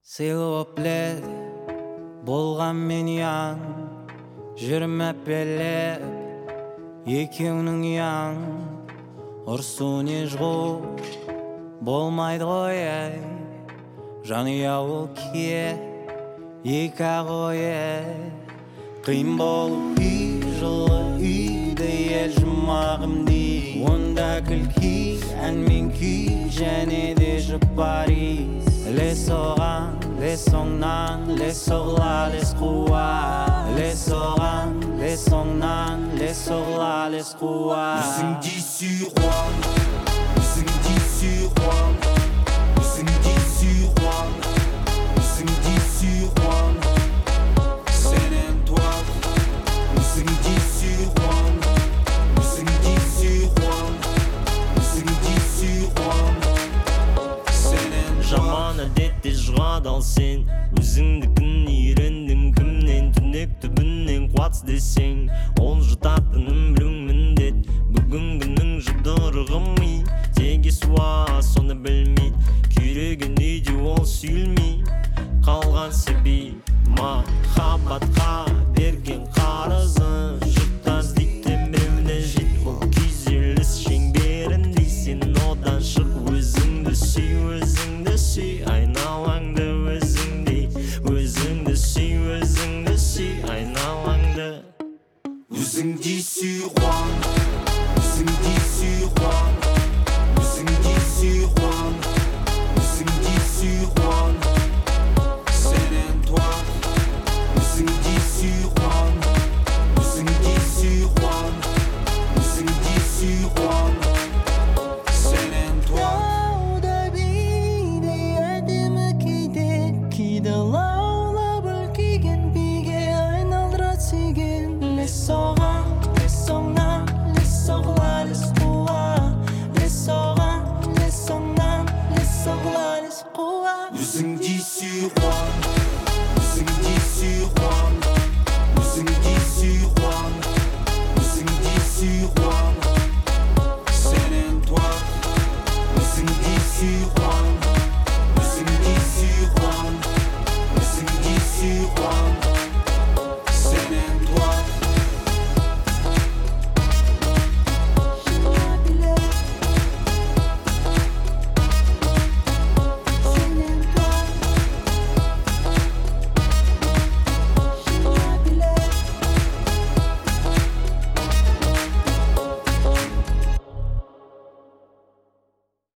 Сыйлап біледі болған мен яң жүрмәп белеп екеуінің яң ұрсу не жғу болмайды ғой әй жанұя ол кие екі қойы қиын болып үй жылы үйді ел жұмағым дей онда күлкі ән мен күй және де жұпарис лес оған лес оңнан лес оғла лес қуа лес оған лес оңнан лес оғла лес қуа Listen d'ici Juan Listen d'ici Juan Listen d'ici Juan Listen d'ici Juan San Antoine Listen d'ici Juan Listen d'ici Juan Listen d'ici Juan San Antoine Жаман әдетте жығады ал сен өзіңдікін үйрендің кімнен түнек түбінен қуатс десең ол жұтатынын білуң міндет бүгінгінің жұдырығы ми теге суа соны білмейді күйреген үйде ол сүйілмей қалған себей махаббатқа берген қарызын жұттас дейтін біреуіне жет ол күйзеліс шеңберінде сен одан шық өзіңді сүй айналаңды өзіңді сүй айналаңды Listen d'ici Juan Listen d'ici Juan Listen d'ici Juan Listen d'ici Juan San Antoine Listen d'ici Juan Listen d'ici Juan Listen d'ici Juan San Antoine Тауда биде әдемі кейде лаулап үлкейген биге айналдыра сүйген лес оған лес оңнан лес оғла лес қуа лес оған лес оңнан лес оғла лес қуа Listen d'ici Juan Listen d'ici Juan